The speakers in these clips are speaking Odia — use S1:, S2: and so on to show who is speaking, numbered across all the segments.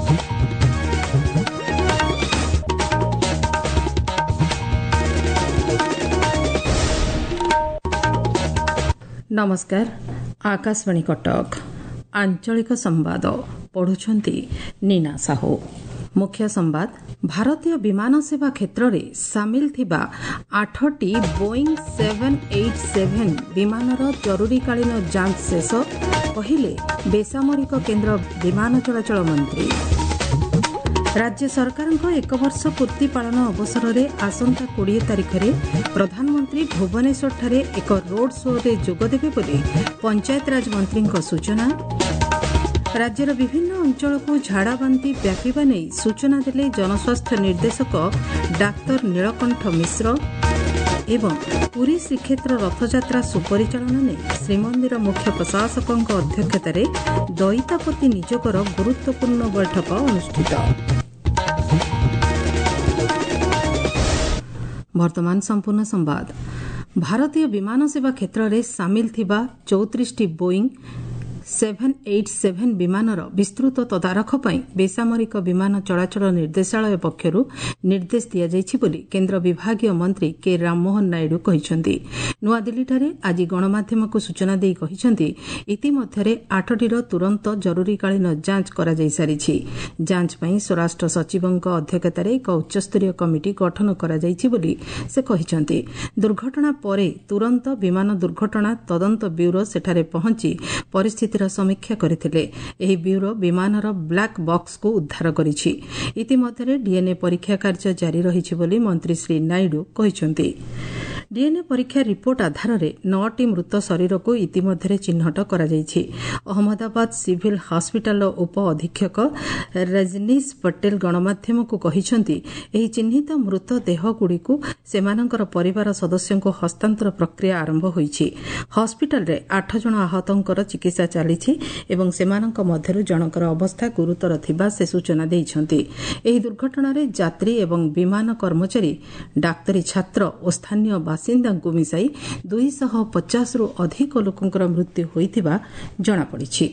S1: नमस्कार। आकाशवाणी कटक आंचलिक संवाद पढ़ुछंती नीना साहू। मुख्य संवाद भारतीय विमान सेवा क्षेत्र में सामिल थिबा 8टी बोइंग 787 विमानर जरूरीकालीन जांच शेष कहिले बेसामरिक केन्द्र विमान चलाचल मंत्री। राज्य सरकार एक वर्ष पूर्ति पालन अवसर में आसंता 20 तारिख में प्रधानमंत्री भुवनेश्वर ठारे एक रोड शो रे जोगदेबे बोली पंचायतराज मंत्री सूचना। राज्यर विभिन्न अंचल को झाड़ाबांति व्यापीबा नहीं सूचना देले जनस्वास्थ्य निर्देशक डाक्तर नीलकंठ मिश्र। एवं पुरी श्रीक्षेत्र रथयात्रा सुपरिचालन नहीं श्रीमंदिर मुख्य प्रशासकों अध्यक्षतार दयितापति नियोगर गुरुत्वपूर्ण बैठक अनुष्ठित। वर्तमान संपूर्ण संवाद। भारतीय विमान सेवा क्षेत्र में सामिल थिबा 34टी बोइंग 787 विमानर विस्तृत तदारख पर बेसामरिक विमान चलाचल निर्देशालय पक्षरु निर्देश दिया जायछि बोली केन्द्र विभागीय मंत्री के राममोहन नायडू कहिसंती। नुआदिल्लीଠାରେ आज गणमाध्यम को सूचना देई कहिसंती इतिमध्यरे 8टीर तुरंत जरूरीकालीन जांच करा जाय सारिछि। जांच पई स्वराष्ट्र सचिवଙ୍କ अध्यक्षतारे एक उच्चस्तरीय कमिटी गठन करा जायछि बोली से कहिसंती। दुर्घटना परे तुरंत विमान दुर्घटना तदंत ब्यूरो सेठारे पहुंची परिस्थिति समीक्षा करथिले। एही ब्यूरो विमानर ब्लैक बॉक्स को उद्धार करिछि। इतिमध्यरे डीएनए परीक्षा कार्य जारी रहिछि बोली मंत्री श्री नायडू कहिसंती। डीएनए परीक्षा रिपोर्ट आधार में 9टी मृत शरीर को इतिमध्यरे चिन्हट करा जायछि। अहमदाबाद सिविल हॉस्पिटल उप अधीक्षक रजनीश पटेल गणमाध्यम को कहिसंती एही चिन्हित मृत देह गुड़िकु सेमानंकर परिवार सदस्यों को हस्तांतर प्रक्रिया आरंभ होईछि। हॉस्पिटल रे 8 जण आहतंकर चिकित्सा चालिछि एवं सेमानंक मध्यरु जनकर अवस्था गुरुतर थिबा से सूचना दैछंती। एही दुर्घटना रे यात्री एवं विमान कर्मचारी डाक्तरी छात्र और स्थानीय बासिंदा को मिसाई 250 रु अधिक लोकंकर मृत्यु होइथिबा जणा पड़िछि।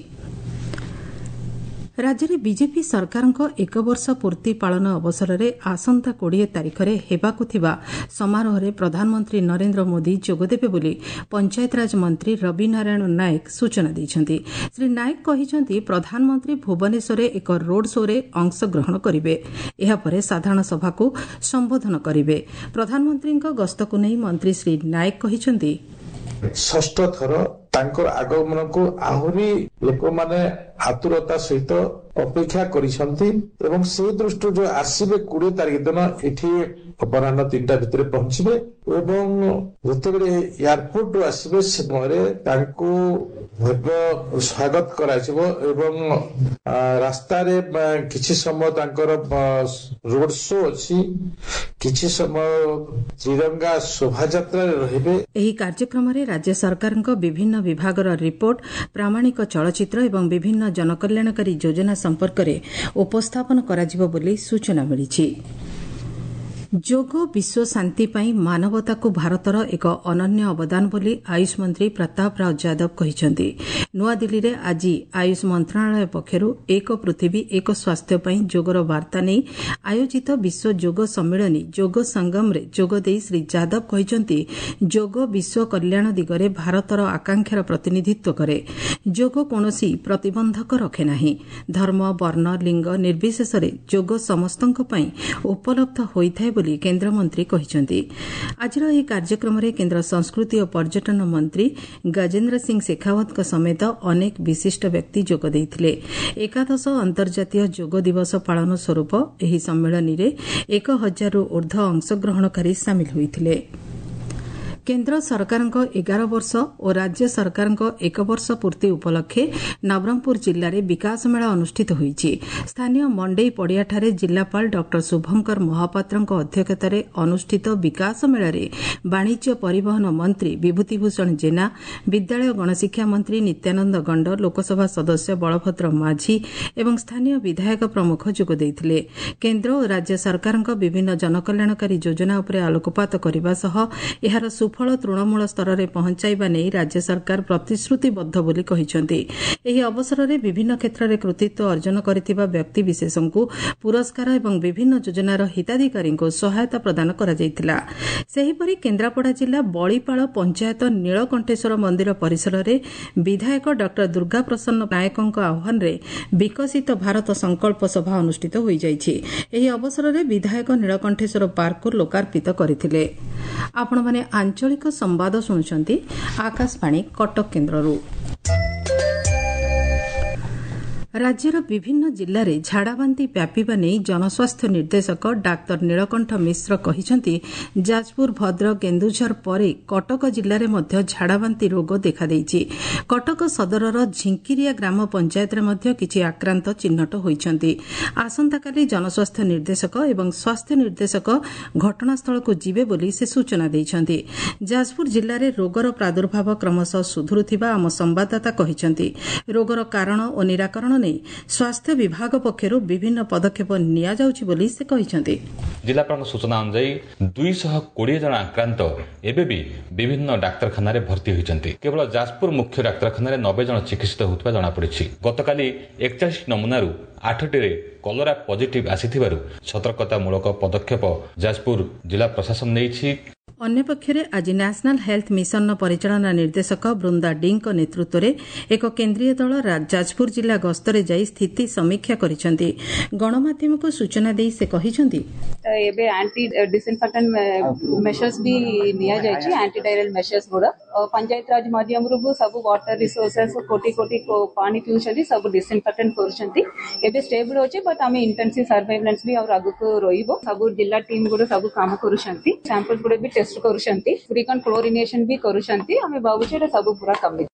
S1: राज्य में बीजेपी सरकार एक वर्ष पूर्ति पालन अवसर में आसंता 20 तारिख में हेबाकु थिबा समारोह में प्रधानमंत्री नरेंद्र मोदी जोगदेबे बोली पंचायतराज मंत्री रवि नारायण नायक सूचना दैछंती। श्री नायक कहिसंती प्रधानमंत्री भुवनेश्वर एक रोड शो रे अंश ग्रहण करिवे। एहा परे साधारण सभा को संबोधन करिवे। प्रधानमंत्री गस्त को नहीं मंत्री श्री नायक कहिसंती
S2: षष्ठ थर तांकर आगमन को आहुरी लोक माने आतुरता सहित अपेक्षा करिसंती एवं से दृष्टि जो आसीबे 20 तारिख दिन एठी अपराह्न 3टा भितर पहुंचबे एवं जतेबे एयरपोर्ट आसीबे से समय तांको भव्य स्वागत कराइबो एवं रास्ता रे किछि समय तांकर रोड शो अछि किछि समय तिरंगा शोभा यात्रा रहिबे।
S1: एही कार्यक्रम रे राज्य सरकारक विभिन्न विभागर रिपोर्ट प्रामाणिक चलचित्र एवं विभिन्न जनकल्याणकारी योजना संपर्क में उपस्थापन कराजिबो बोली सूचना मिली। जोग विश्व शांति पाई मानवता को भारतर एक अनन्य अवदान बोली आयुष मंत्री प्रताप राव यादव कहिसंती। नुआदिल्ली रे आज आयुष मंत्रालय पक्षरु एक पृथ्वी एक स्वास्थ्य पाई जोगर वार्ता नहीं आयोजित विश्व जोग सम्मेलनी जोग संगम रे जोग देई श्री यादव कहिसंती जोग विश्व कल्याण दिगरे भारतर आकांक्षार प्रतिनिधित्व करे। जोग कोनोसी प्रतिबंधक रखे नाही। धर्म वर्ण लिंग निर्विशेष रे जोग समस्तंक पाई उपलब्ध होइथाय केन्द्रमंत्री कहिसंती। आज कार्यक्रम में केन्द्र संस्कृति और पर्यटन मंत्री गजेन्द्र सिंह शेखावत समेत अनेक विशिष्ट व्यक्ति जोग देइथिले। 11 अंतर्जातीय जोग दिवस पालन स्वरूप एही सम्मेलन में 1000 रु ऊर्ध्व अंशग्रहणकारी सामिल होइथिले। केन्द्र सरकार 11 वर्ष और राज्य सरकार 1 वर्ष पूर्ति उपलक्षे नवरंगपुर जिले में विकास मेला अनुष्ठित होईछि। स्थानीय मंडई पड़ियाठारे जिलापाल डॉक्टर शुभंकर महापात्रଙ୍କ अध्यक्षतारे अनुष्ठित विकास मेला रे वाणिज्य परिवहन मंत्री विभूतिभूषण जेना, विद्यालय गणशिक्षा मंत्री नित्यानंद गंड, लोकसभा सदस्य बलभद्र माझी एवं स्थानीय विधायक प्रमुख जोग देइथिले। केन्द्र और राज्य सरकार विभिन्न जनकल्याणकारी योजना उपरे आलोकपात करने सह एहार ସୁଫଳ ତୃଣମୂଳ ସ୍ତରରେ ପହଞ୍ଚାଇବା ନେଇ ରାଜ୍ୟ ସରକାର ପ୍ରତିଶ୍ରୁତିବଦ୍ଧ ବୋଲି କହିଛନ୍ତି। ଏହି ଅବସରରେ ବିଭିନ୍ନ କ୍ଷେତ୍ରରେ କୃତିତ୍ୱ ଅର୍ଜନ କରିଥିବା ବ୍ୟକ୍ତିବିଶେଷଙ୍କୁ ପୁରସ୍କାର ଏବଂ ବିଭିନ୍ନ ଯୋଜନାର ହିତାଧିକାରୀଙ୍କୁ ସହାୟତା ପ୍ରଦାନ କରାଯାଇଥିଲା। ସେହିପରି କେନ୍ଦ୍ରାପଡ଼ା ଜିଲ୍ଲା ବଳିପାଳ ପଞ୍ଚାୟତ ନୀଳକଣ୍ଠେଶ୍ୱର ମନ୍ଦିର ପରିସରରେ ବିଧାୟକ ଡ ଦୁର୍ଗାପ୍ରସନ୍ନ ନାୟକଙ୍କ ଆହ୍ୱାନରେ ବିକଶିତ ଭାରତ ସଂକଳ୍ପ ସଭା ଅନୁଷ୍ଠିତ ହୋଇଯାଇଛି। ଏହି ଅବସରରେ ବିଧାୟକ ନୀଳକଣ୍ଠେଶ୍ୱର ପାର୍କକୁ ଲୋକାର୍ପିତ କରିଥିଲେ। ଆପଣମାନେ ଆଞ୍ଚଳିକ ସମ୍ବାଦ ଶୁଣୁଛନ୍ତି ଆକାଶବାଣୀ କଟକ କେନ୍ଦ୍ରରୁ। ରାଜ୍ୟର ବିଭିନ୍ନ ଜିଲ୍ଲାରେ ଝାଡ଼ାବାନ୍ତି ବ୍ୟାପିବା ନେଇ ଜନସ୍ୱାସ୍ଥ୍ୟ ନିର୍ଦ୍ଦେଶକ ଡାକ୍ତର ନୀଳକଣ୍ଠ ମିଶ୍ର କହିଛନ୍ତି, ଯାଜପୁର, ଭଦ୍ରକ, କେନ୍ଦୁଝର ପରେ କଟକ ଜିଲ୍ଲାରେ ମଧ୍ୟ ଝାଡ଼ାବାନ୍ତି ରୋଗ ଦେଖାଦେଇଛି। କଟକ ସଦରର ଝିଙ୍କିରିଆ ଗ୍ରାମ ପଞ୍ଚାୟତରେ ମଧ୍ୟ କିଛି ଆକ୍ରାନ୍ତ ଚିହ୍ନଟ ହୋଇଛନ୍ତି। ଆସନ୍ତାକାଲି ଜନସ୍ୱାସ୍ଥ୍ୟ ନିର୍ଦ୍ଦେଶକ ଏବଂ ସ୍ୱାସ୍ଥ୍ୟ ନିର୍ଦ୍ଦେଶକ ଘଟଣାସ୍ଥଳକୁ ଯିବେ ବୋଲି ସେ ସୂଚନା ଦେଇଛନ୍ତି। ଯାଜପୁର ଜିଲ୍ଲାରେ ରୋଗର ପ୍ରାଦୁର୍ଭାବ କ୍ରମଶଃ ସୁଧୁରୁଥିବା ଆମ ସମ୍ଭାଦଦାତା କହିଛନ୍ତି। ରୋଗର କାରଣ ଓ ନିରାକରଣ ସ୍ୱାସ୍ଥ୍ୟ ବିଭାଗ ପକ୍ଷରୁ ବିଭିନ୍ନ ପଦକ୍ଷେପ ନିଆଯାଉଛି ବୋଲି ସେ କହିଛନ୍ତି।
S3: ଜିଲ୍ଲାପାଳଙ୍କ ସୂଚନା ଅନୁଯାୟୀ 220 ଜଣ ଆକ୍ରାନ୍ତ ଏବେ ବି ବିଭିନ୍ନ ଡାକ୍ତରଖାନାରେ ଭର୍ତ୍ତି ହୋଇଛନ୍ତି। କେବଳ ଯାଜପୁର ମୁଖ୍ୟ ଡାକ୍ତରଖାନାରେ 90 ଜଣ ଚିକିତ୍ସିତ ହେଉଥିବା ଜଣାପଡ଼ିଛି। ଗତକାଲି 41 ନମୁନାରୁ 8ଟିରେ କଲେରା ପଜିଟିଭ୍ ଆସିଥିବାରୁ ସତର୍କତାମୂଳକ ପଦକ୍ଷେପ ଯାଜପୁର ଜିଲ୍ଲା ପ୍ରଶାସନ ନେଇଛି।
S1: ଅନ୍ୟପକ୍ଷରେ ଆଜି ନ୍ୟାସନାଲ ହେଲ୍ଥ ମିଶନର ପରିଚାଳନା ନିର୍ଦ୍ଦେଶକ ବୃନ୍ଦା ଡିଙ୍କ ନେତୃତ୍ୱରେ ଏକ କେନ୍ଦ୍ରୀୟ ଦଳ ଯାଜପୁର ଜିଲ୍ଲା ଗସ୍ତରେ ଯାଇ ସ୍ଥିତି ସମୀକ୍ଷା କରିଛନ୍ତି। ଗଣମାଧ୍ୟମକୁ ସୂଚନା ଦେଇ ସେ କହିଛନ୍ତି,
S4: ଏବେ ଆଣ୍ଟି ଡିସଇନଫେକ୍ଟେଣ୍ଟ ମେଜର୍ସ ବି ନିଆଯାଇଛି। ଆଣ୍ଟି ଡାଇରିଆଲ ମେଜର୍ସ ଗୁଡ଼ା ପଞ୍ଚାୟତ ରାଜ ମାଧ୍ୟମରୁ ସବୁ ୱାଟର ରିସୋର୍ସେସ୍ କୋଟି ପାଣି ପିଉଛନ୍ତି, ସବୁ ଡିସଇନଫେକ୍ଟେଣ୍ଟ କରୁଛନ୍ତି। ଏବେ ଷ୍ଟେବଲ୍ ଅଛି, ବଟ୍ ଆମେ ଇଣ୍ଟେନ୍ସିଭ୍ ସର୍ଭେଲାନ୍ସ ବି ଆଗକୁ ରହିବ। ସବୁ ଜିଲ୍ଲା ଟିମ୍ ଗୁଡ଼ା ସବୁ କାମ କରୁଛନ୍ତି। ସାମ୍ପଲ୍ ଗୁଡ଼ା ବି ଟେଷ୍ଟ କରୁଛନ୍ତି, ଫ୍ରିକ୍ୱେଣ୍ଟ କ୍ଲୋରିନେସନ ବି କରୁଛନ୍ତି। ଆମେ ଭାବୁଛୁ ଏଟା ସବୁ ପୁରା କମିଟି।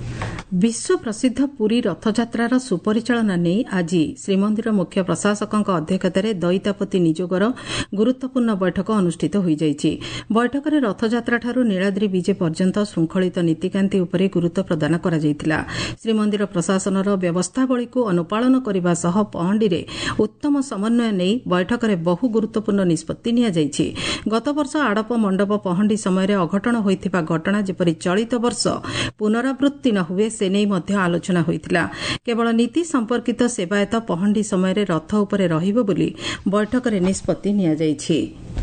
S1: ବିଶ୍ୱ ପ୍ରସିଦ୍ଧ ପୁରୀ ରଥଯାତ୍ରାର ସୁପରିଚାଳନା ନେଇ ଆଜି ଶ୍ରୀମନ୍ଦିର ମୁଖ୍ୟ ପ୍ରଶାସକଙ୍କ ଅଧ୍ୟକ୍ଷତାରେ ଦଇତାପତି ନିଯୋଗର ଗୁରୁତ୍ୱପୂର୍ଣ୍ଣ ବୈଠକ ଅନୁଷ୍ଠିତ ହୋଇଯାଇଛି। ବୈଠକରେ ରଥଯାତ୍ରାଠାରୁ ନୀଳାଦ୍ରି ବିଜେ ପର୍ଯ୍ୟନ୍ତ ଶୃଙ୍ଖଳିତ ନୀତିକାନ୍ତି ଉପରେ ଗୁରୁତ୍ୱ ପ୍ରଦାନ କରାଯାଇଥିଲା। ଶ୍ରୀମନ୍ଦିର ପ୍ରଶାସନର ବ୍ୟବସ୍ଥାବଳୀକୁ ଅନୁପାଳନ କରିବା ସହ ପହଣ୍ଡିରେ ଉତ୍ତମ ସମନ୍ୱୟ ନେଇ ବୈଠକରେ ବହୁ ଗୁରୁତ୍ୱପୂର୍ଣ୍ଣ ନିଷ୍ପତ୍ତି ନିଆଯାଇଛି। ଗତବର୍ଷ ଆଡ଼ପ ମଣ୍ଡପ ପହଣ୍ଡି ସମୟରେ ଅଘଟଣ ହୋଇଥିବା ଘଟଣା ଯେପରି ଚଳିତ ବର୍ଷ ପୁନରାବୃତ୍ତି ନ ହୁଏ ସେ ନେଇ ମଧ୍ୟ ଆଲୋଚନା ହୋଇଥିଲା। କେବଳ ନୀତି ସମ୍ପର୍କିତ ସେବାୟତ ପହଣ୍ଡି ସମୟରେ ରଥ ଉପରେ ରହିବ ବୋଲି ବୈଠକରେ ନିଷ୍ପତ୍ତି ନିଆଯାଇଛି।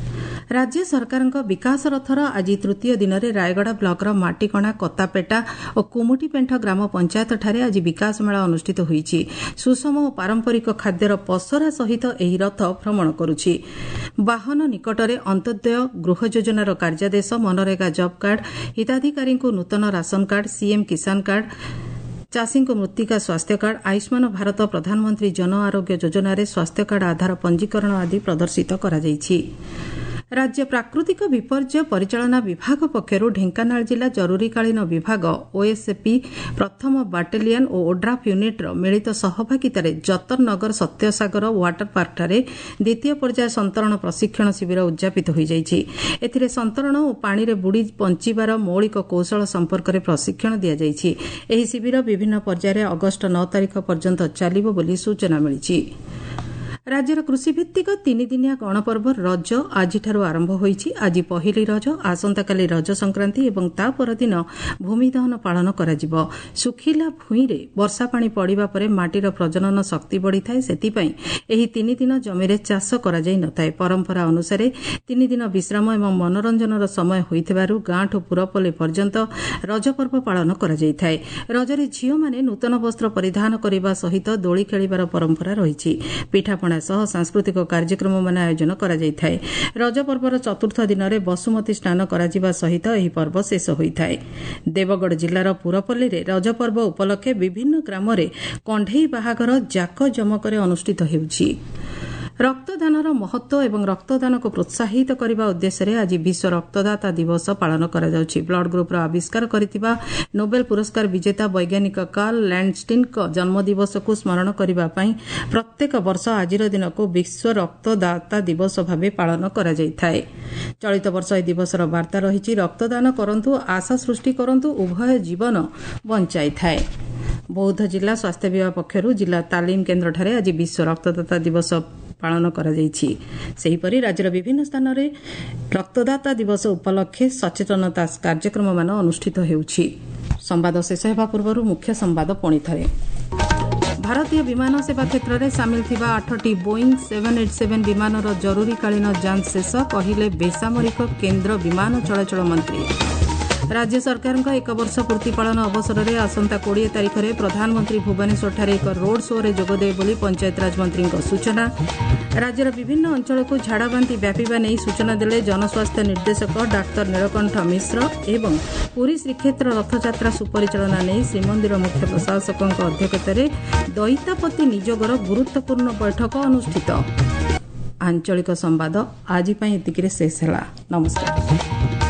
S1: ରାଜ୍ୟ ସରକାରଙ୍କ ବିକାଶ ରଥର ଆଜି ତୃତୀୟ ଦିନରେ ରାୟଗଡ଼ା ବ୍ଲକର ମାଟିକଣା, କତାପେଟା ଓ କୁମୁଟିପେଣ୍ଠ ଗ୍ରାମ ପଞ୍ଚାୟତଠାରେ ଆଜି ବିକାଶ ମେଳା ଅନୁଷ୍ଠିତ ହୋଇଛି। ସୁଷମ ଓ ପାରମ୍ପରିକ ଖାଦ୍ୟର ପସରା ସହିତ ଏହି ରଥ ଭ୍ରମଣ କରୁଛି। ବାହନ ନିକଟରେ ଅନ୍ତୋଦୟ ଗୃହ ଯୋଜନାର କାର୍ଯ୍ୟାଦେଶ, ମନରେଗା ଜବ୍ କାର୍ଡ, ହିତାଧିକାରୀଙ୍କୁ ନୂତନ ration card, CM Kisan card, ଚାଷୀଙ୍କୁ ମୃତ୍ତିକା ସ୍ୱାସ୍ଥ୍ୟ କାର୍ଡ, ଆୟୁଷ୍ମାନ ଭାରତ, ପ୍ରଧାନମନ୍ତ୍ରୀ ଜନ ଆରୋଗ୍ୟ ଯୋଜନାରେ ସ୍ୱାସ୍ଥ୍ୟ କାର୍ଡ ଆଧାର ପଞ୍ଜୀକରଣ ଆଦି ପ୍ରଦର୍ଶିତ କରାଯାଇଛି। ରାଜ୍ୟ ପ୍ରାକୃତିକ ବିପର୍ଯ୍ୟୟ ପରିଚାଳନା ବିଭାଗ ପକ୍ଷରୁ ଢେଙ୍କାନାଳ ଜିଲ୍ଲା ଜରୁରୀକାଳୀନ ବିଭାଗ, ଓଏସ୍ଏପି, ପ୍ରଥମ ବାଟାଲିୟନ ଓ ଓଡ୍ରାଫ୍ ୟୁନିଟ୍ର ମିଳିତ ସହଭାଗିତାରେ ଯତନନଗର ସତ୍ୟସାଗର ୱାଟର ପାର୍କଠାରେ ଦ୍ୱିତୀୟ ପର୍ଯ୍ୟାୟ ସନ୍ତରଣ ପ୍ରଶିକ୍ଷଣ ଶିବିର ଉଦ୍ଯାପିତ ହୋଇଯାଇଛି। ଏଥିରେ ସନ୍ତରଣ ଓ ପାଣିରେ ବୁଡ଼ି ବଞ୍ଚିବାର ମୌଳିକ କୌଶଳ ସମ୍ପର୍କରେ ପ୍ରଶିକ୍ଷଣ ଦିଆଯାଇଛି। ଏହି ଶିବିର ବିଭିନ୍ନ ପର୍ଯ୍ୟାୟରେ ଅଗଷ୍ଟ 9 ତାରିଖ ପର୍ଯ୍ୟନ୍ତ ଚାଲିବ ବୋଲି ସୂଚନା ମିଳିଛି। ରାଜ୍ୟର କୃଷିଭିତ୍ତିକ ତିନିଦିନିଆ ଗଣପର୍ବ ରଜ ଆଜିଠାରୁ ଆରମ୍ଭ ହୋଇଛି। ଆଜି ପହିଲି ରଜ, ଆସନ୍ତାକାଲି ରଜ ସଂକ୍ରାନ୍ତି ଏବଂ ତା ପରଦିନ ଭୂମିଦହନ ପାଳନ କରାଯିବ। ଶୁଖିଲା ଭୂଇଁରେ ବର୍ଷା ପାଣି ପଡ଼ିବା ପରେ ମାଟିର ପ୍ରଜନନ ଶକ୍ତି ବଢ଼ିଥାଏ। ସେଥିପାଇଁ ଏହି ତିନିଦିନ ଜମିରେ ଚାଷ କରାଯାଇ ନଥାଏ। ପରମ୍ପରା ଅନୁସାରେ ତିନିଦିନ ବିଶ୍ରାମ ଏବଂ ମନୋରଞ୍ଜନର ସମୟ ହୋଇଥିବାରୁ ଗାଁଠୁ ପୁରପଲ୍ଲୀ ପର୍ଯ୍ୟନ୍ତ ରଜପର୍ବ ପାଳନ କରାଯାଇଥାଏ। ରଜରେ ଝିଅମାନେ ନୂତନ ବସ୍ତ୍ର ପରିଧାନ କରିବା ସହିତ ଦୋଳି ଖେଳିବାର ପରମ୍ପରା ରହିଛି। ପିଠାପଣା ସହ ସାଂସ୍କୃତିକ କାର୍ଯ୍ୟକ୍ରମମାନ ଆୟୋଜନ କରାଯାଇଥାଏ। ରଜପର୍ବର ଚତୁର୍ଥ ଦିନରେ ବସୁମତୀ ସ୍ନାନ କରାଯିବା ସହିତ ଏହି ପର୍ବ ଶେଷ ହୋଇଥାଏ। ଦେବଗଡ଼ ଜିଲ୍ଲାର ପୁରପଲ୍ଲୀରେ ରଜପର୍ବ ଉପଲକ୍ଷେ ବିଭିନ୍ନ ଗ୍ରାମରେ କଣ୍ଢେଇ ବାହାଘର ଜାକଜମକରେ ଅନୁଷ୍ଠିତ ହେଉଛି। ରକ୍ତଦାନର ମହତ୍ତ୍ୱ ଏବଂ ରକ୍ତଦାନକୁ ପ୍ରୋତ୍ସାହିତ କରିବା ଉଦ୍ଦେଶ୍ୟରେ ଆଜି ବିଶ୍ୱ ରକ୍ତଦାତା ଦିବସ ପାଳନ କରାଯାଉଛି। ବ୍ଲଡ୍ ଗ୍ରୁପ୍ର ଆବିଷ୍କାର କରିଥିବା ନୋବେଲ ପୁରସ୍କାର ବିଜେତା ବୈଜ୍ଞାନିକ କାର୍ଲ ଲ୍ୟାଣ୍ଡଷ୍ଟିନ୍ଙ୍କ ଜନ୍ମଦିବସକୁ ସ୍ମରଣ କରିବା ପାଇଁ ପ୍ରତ୍ୟେକ ବର୍ଷ ଆଜିର ଦିନକୁ ବିଶ୍ୱ ରକ୍ତଦାତା ଦିବସ ଭାବେ ପାଳନ କରାଯାଇଥାଏ। ଚଳିତ ବର୍ଷ ଏହି ଦିବସର ବାର୍ତ୍ତା ରହିଛି, ରକ୍ତଦାନ କରନ୍ତୁ, ଆଶା ସୃଷ୍ଟି କରନ୍ତୁ, ଉଭୟ ଜୀବନ ବଞ୍ଚାଇଥାଏ। ବୌଦ୍ଧ ଜିଲ୍ଲା ସ୍ୱାସ୍ଥ୍ୟ ବିଭାଗ ପକ୍ଷରୁ ଜିଲ୍ଲା ତାଲିମ କେନ୍ଦ୍ରଠାରେ ଆଜି ବିଶ୍ୱ ରକ୍ତଦାତା ଦିବସ ପାଳନ କରାଯାଇଛି। ସେହିପରି ରାଜ୍ୟର ବିଭିନ୍ନ ସ୍ଥାନରେ ରକ୍ତଦାତା ଦିବସ ଉପଲକ୍ଷେ ସଚେତନତା କାର୍ଯ୍ୟକ୍ରମମାନ ଅନୁଷ୍ଠିତ ହେଉଛି। ସମ୍ବାଦ ଶେଷ ହେବା ପୂର୍ବରୁ ମୁଖ୍ୟ ସମ୍ବାଦ ପୁଣିଥରେ। ଭାରତୀୟ ବିମାନ ସେବା କ୍ଷେତ୍ରରେ ସାମିଲ ଥିବା 8ଟି ବୋଇଂ 787 ବିମାନର ଜରୁରୀକାଳୀନ ଯାଞ୍ଚ ଶେଷ, କହିଲେ ବେସାମରିକ କେନ୍ଦ୍ର ବିମାନ ଚଳାଚଳ ମନ୍ତ୍ରୀ। ରାଜ୍ୟ ସରକାରଙ୍କ 1 ବର୍ଷ ପୂର୍ତ୍ତି ପାଳନ ଅବସରରେ ଆସନ୍ତା 20 ତାରିଖରେ ପ୍ରଧାନମନ୍ତ୍ରୀ ଭୁବନେଶ୍ୱରଠାରେ ଏକ ରୋଡ୍ ଶୋରେ ଯୋଗଦେବେ ବୋଲି ପଞ୍ଚାୟତରାଜ ମନ୍ତ୍ରୀଙ୍କ ସୂଚନା। ରାଜ୍ୟର ବିଭିନ୍ନ ଅଞ୍ଚଳକୁ ଝାଡ଼ାବାନ୍ତି ବ୍ୟାପିବା ନେଇ ସୂଚନା ଦେଲେ ଜନସ୍ୱାସ୍ଥ୍ୟ ନିର୍ଦ୍ଦେଶକ ଡାକ୍ତର ନୀଳକଣ୍ଠ ମିଶ୍ର ଏବଂ ପୁରୀ ଶ୍ରୀକ୍ଷେତ୍ର ରଥଯାତ୍ରା ସୁପରିଚାଳନା ନେଇ ଶ୍ରୀମନ୍ଦିର ମୁଖ୍ୟ ପ୍ରଶାସକଙ୍କ ଅଧ୍ୟକ୍ଷତାରେ ଦଇତାପତି ନିଯୋଗର ଗୁରୁତ୍ୱପୂର୍ଣ୍ଣ ବୈଠକ ଅନୁଷ୍ଠିତ। ଆଞ୍ଚଳିକ ସମ୍ବାଦ ଆଜି ପାଇଁ ଏତିକିରେ ଶେଷ ହେଲା। ନମସ୍କାର।